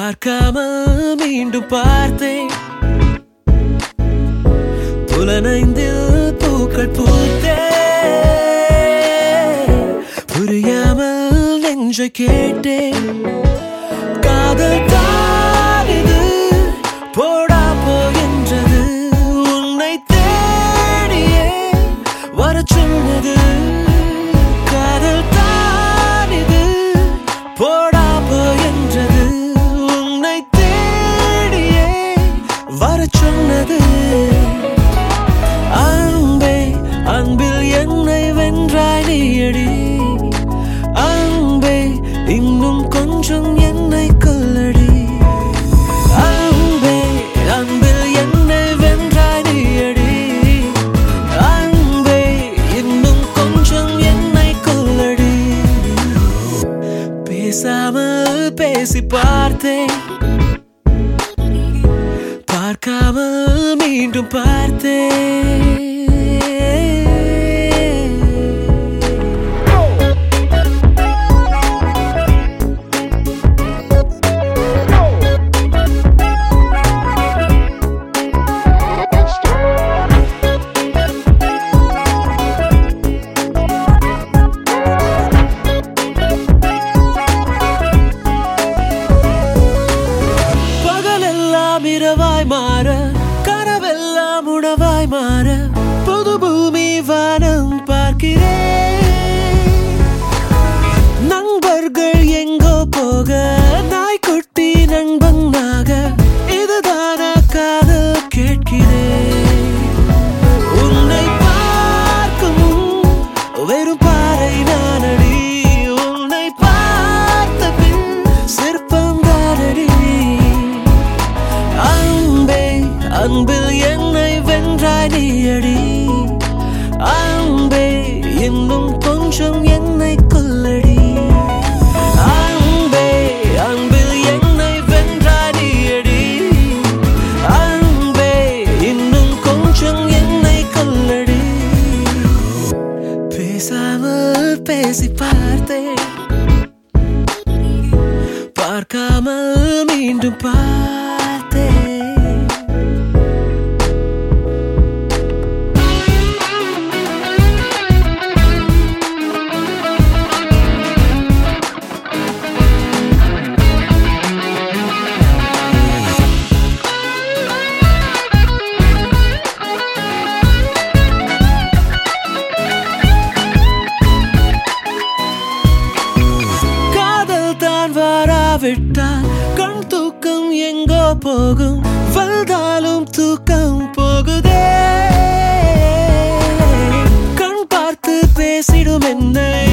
பார்க்காமல் மீண்டும் பார்த்தேன். புலனைந்தில் பூக்கள் பூத்தே, புரியாமல் நெஞ்சை கேட்டேன். காதல் தான் இது, போடா போகின்றது, உன்னை தேடியே வர சொன்னது. காதல் தான் இது, போடா போகின்றது, உன்னை தேடியே வர சொன்னது. அன்பே அன்பில் என்னை வென்றாய் நீயடி. அன்பே இன்னும் கொஞ்சம் என்னை கொல்லடி. அன்பே அன்பில் என்னை வென்றாய் நீயடி. அன்பே இன்னும் கொஞ்சம் என்னை கொல்லடி. பேசாமல் பேசி பார்த்தேன், பார்க்காமல் மீண்டும் பார்த்தேன். பகலெல்லாம் இரவாய் மாற, கனவெல்லாம் உணவாய் மாற, புது பூமி வானம் பார்க்கிறேன். நண்பர்கள் எங்கோ போக, நாய்க்குட்டி நண்பனாக, இதுதானா காதல் கேட்கிறேன். உன்னை பார்க்கும் வெறும் பாறை நானடி, உன்னை பார்த்த பின் சிற்பம் தானடி. அன்பே அன்பில் என்னை வென்றாய் நீயடி. அன்பே இன்னும் கொஞ்சம் என்னை கொல்லடி. அன்பே அன்பில் என்னை வென்றாய் நீயடி. அன்பே இன்னும் கொஞ்சம் என்னை கொல்லடி. பேசாமல் பேசி பார்த்தேன், பார்க்காமல் மீண்டும் பார்த்தேன். விட்டால் கண் தூக்கம் எங்கோ போகும், வந்தாலும் தூக்கம் போகுதே. கண் பார்த்து பேசிடும் என்னை